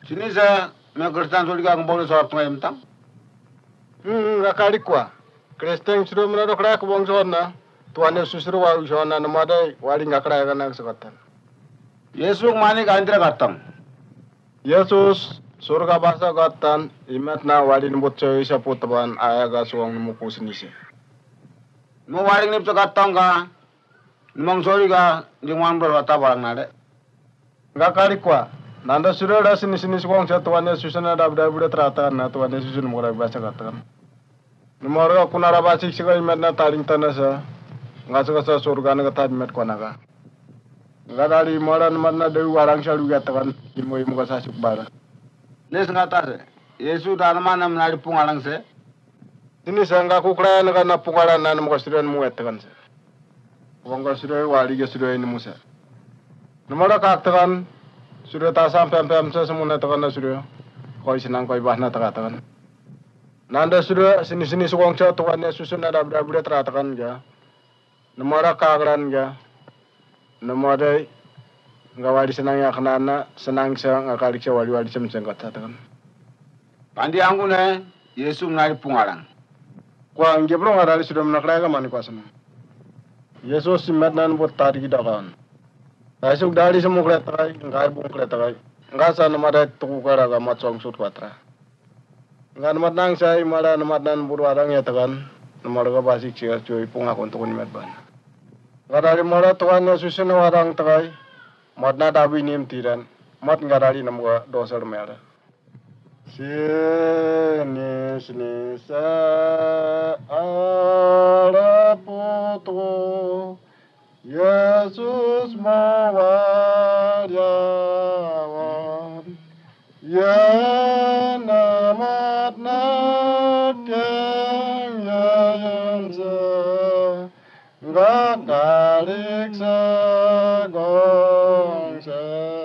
Sini saya Kristen sudah kang boleh soal pengayam tam. Ngakali kwa. Kristen sudah menado kaya kubong na. Tuan Yesus sudah wa na namada wali ngakala ya nak sekatan. Yesus mani kantra katam. Yesus surga bahasa katan imat na wali nubut coy sa putaban ayaga suang numukus nisi. Mo wali nip katam ka. Numang sorry ka jengwan berwata barang nade. Ngakali kwa. Nanda sudah ada sini suang sa Tuan Yesus na dabda terata na Tuan Yesus numura bahasa katan. Numara kunara basik siga imat na taring tanasa. Ngasa surga na katad imat kwa naga. Ngadari moran mana dewi warang salu gatakan ilmu kasasuk bara. Nes ngata se. Yesus dharma nam nadi pungalang se. Sini sangga kuklaya na kana pungalan na mo kasiran mo etakan se. Wong kasiro wali kasiro ini musa. Namara kaktakan sudah ta sampai sa semuna takan na sudah. Koi senang koi bahna takatakan. Nanda sudah sini suwang cha tuannya susun ada budak teratakan ga. Namara kagran ga. Namada ngawali senang ya kenana senang sa ngakalik sa wali sa msengkat tatakan. Pandi angku ne Yesus nadi pungalang. Kwa ngebro ngadali sudah menaklaya mani kwa sama. Yesus simat nan buat tadi dakan. Asuk dari semua kletai ngai bung kletai. Ngasa namada tukukara ga matsong sut kwatra. Ngan mat nang sai mara namat nan burwarang ya takan. Namada ga basik cia cuy pungakon tukun met ban. Ngadari mara Tuhan Yesus na warang takai. Mat na dabi nim tiran. Mat ngadari namuga dosar mera. Sini sa ara putu Yesus mawaryawan ya namat na keng yayan sa ngakalik sa gongsa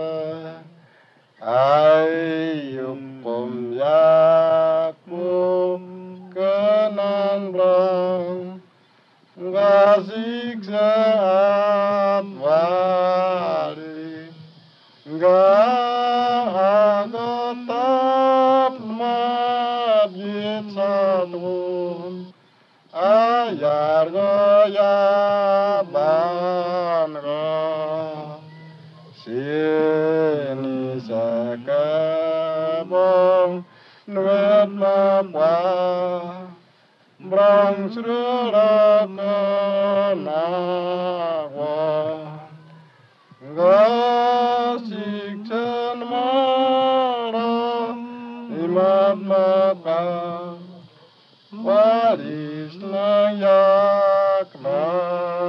ayukum yakmu kenan brang ngasik saat wali nggak tetap majid satu ayar goyaban go sini sakabong nuet mapa brang suraka nawa ngasik cen mara imat mapa waris layak